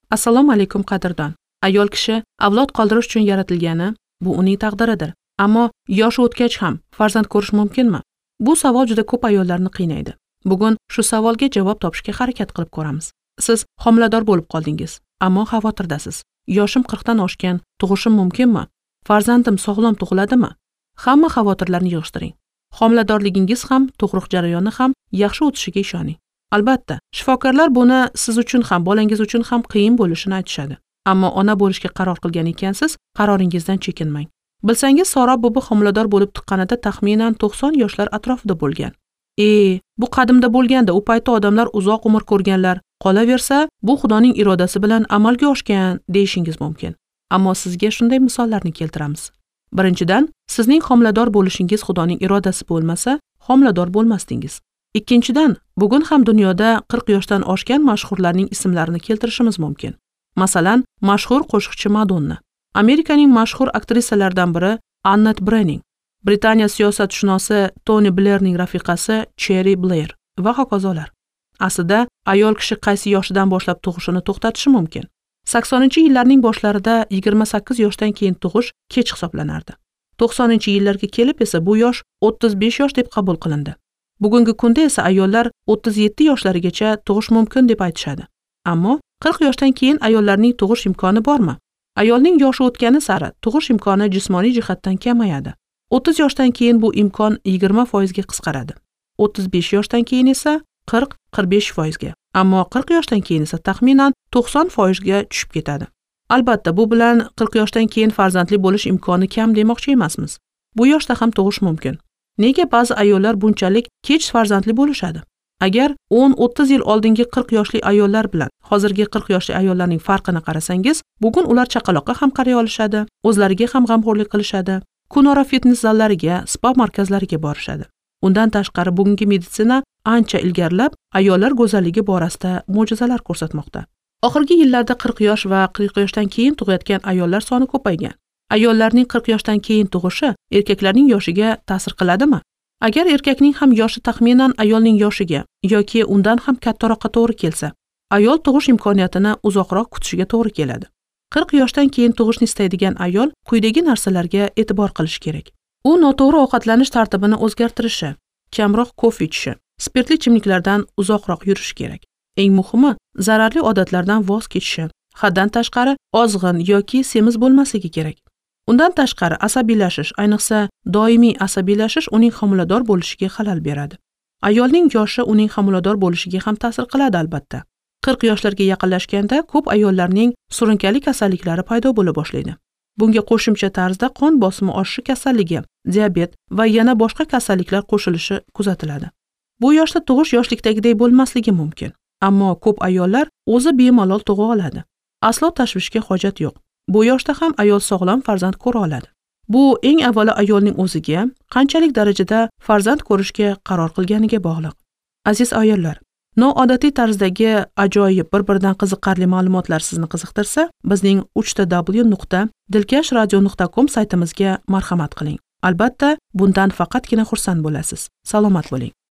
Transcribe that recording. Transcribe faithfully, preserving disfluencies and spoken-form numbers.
Assalomu alaykum qadrdon. Ayol kishi avlod qoldirish uchun yaratilgani, bu uning taqdiridir. Ammo yoshi o'tgach ham farzand ko'rish mumkinmi? Bu savol juda ko'p ayollarni qiynaydi. Bugun shu savolga javob topishga harakat qilib ko'ramiz. Siz homilador bo'lib qoldingiz, ammo xavotirdasiz. Yoshim qirqdan oshgan, tug'ishim mumkinmi? Farzandim sog'lom tug'iladimi? Hamma xavotirlarni yig'ishtiring. Homiladorligingiz ham, tug'ruq jarayoni ham yaxshi o'tishiga ishoning. Albatta, shifokorlar buni siz uchun ham, bolangiz uchun ham qiyin bo'lishini aytishadi. Ammo ona bo'lishga qaror qilgan ekansiz, qaroringizdan chekinmang. Bilsangiz, Sora buvi homilador bo'lib tuqqanida taxminan to'qson yoshlar atrofida bo'lgan. E, bu qadimda bo'lganda, u paytda odamlar uzoq umr ko'rganlar. Qolaversa, bu Xudoning irodasi bilan amalga oshgan deyishingiz mumkin. Ammo sizga shunday misollarni keltiramiz. Birinchidan, sizning homilador bo'lishingiz Xudoning irodasi bo'lmasa, homilador bo'lmasdingiz. Ikkinchidan, bugun ham dunyoda qirq yoshdan oshgan mashhurlarning ismlarini keltirishimiz mumkin. Masalan, mashhur qo'shiqchi Madonna, Amerikaning mashhur aktrisalaridan biri Annette Bening, Britaniya siyosatshunosi Tony Blairning rafiqasi Cherry Blair va hokazolar. Aslida, ayol kishi qaysi yoshidan boshlab tug'ishini to'xtatishi mumkin. saksoninchi yillarning boshlarida yigirma sakkiz yoshdan keyin tug'ish kech hisoblanardi. to'qsoninchi yillarga kelib esa bu yosh o'ttiz besh yosh deb qabul qilindi. Bugungi kunda esa ayollar o'ttiz yetti yoshlarigacha tug'ish mumkin deb aytishadi. Ammo qirq yoshdan keyin ayollarning tug'ish imkoni bormi? Ayolning yoshi o'tgani sari tug'ish imkoni jismoniy jihatdan kamayadi. o'ttiz yoshdan keyin bu imkon yigirma foiz ga qisqaradi. o'ttiz besh yoshdan keyin esa qirq qirq besh foiz ga. Ammo qirq yoshdan keyin esa taxminan to'qson foiz ga tushib ketadi. Albatta, bu bilan qirq yoshdan keyin farzandli bo'lish imkoni kam demoqchi emasmiz. Bu yoshda ham tug'ish mumkin. Nega ba'zi ayollar bunchalik kech farzandli bo'lishadi? Agar o'n o'ttiz yil oldingi qirq yoshli ayollar bilan hozirgi qirq yoshli ayollarning farqini qarasangiz, bugun ular chaqaloqqa ham qaray olishadi, o'zlariga ham g'amxo'rlik qilishadi, kunora fitnes zallariga, spa markazlariga borishadi. Undan tashqari bugungi meditsina ancha ilgarilab, ayollar go'zalligi borasida mo'jizalar ko'rsatmoqda. Oxirgi yillarda qirq yosh va qirq yoshdan keyin tug'ayotgan ayollar soni ko'paygan. Ayollarning qirq yoshdan keyin tug'ishi erkaklarning yoshiga ta'sir qiladimi? Agar erkakning ham yoshi taxminan ayolning yoshiga yoki undan ham kattaroqqa to'g'ri kelsa, ayol tug'ish imkoniyatini uzoqroq kutishiga to'g'ri keladi. qirq yoshdan keyin tug'ishni istaydigan ayol quyidagi narsalarga e'tibor qilish kerak. U noto'g'ri ovqatlanish tartibini o'zgartirishi, kamroq kofe ichishi, spirtli ichimliklardan uzoqroq yurishi kerak. Eng muhimi, zararli odatlardan voz kechishi, haddan tashqari ozg'in yoki semiz bo'lmasligi kerak. Undan tashqari asabiylashish, ayniqsa doimiy asabiylashish uning homilador bo'lishiga xalal beradi. Ayolning yoshi uning homilador bo'lishiga ham ta'sir qiladi albatta. qirq yoshlarga yaqinlashganda ko'p ayollarning surunkali kasalliklari paydo bo'la boshlaydi. Bunga qo'shimcha tarzda qon bosimi oshishi kasalligi, diabet va yana boshqa kasalliklar qo'shilishi kuzatiladi. Bu yoshda tug'ish yoshlikdagidek bo'lmasligi mumkin. Ammo ko'p ayollar o'zi bemalol tug'a oladi. Aslo tashvishga hojat yo'q. Bu yoshda ham ayol sog'lom farzand ko'ra oladi. Bu eng avvalo ayolning o'ziga qanchalik darajada farzand ko'rishga qaror qilganiga bog'liq. Aziz ayollar, noodatiy tarzdagi ajoyib bir-biridan qiziqarli ma'lumotlar sizni qiziqtirsa, bizning uch ta w nuqta dilkash radio nuqta com saytimizga marhamat qiling. Albatta, bundan faqatgina xursand bo'lasiz. Salomat bo'ling.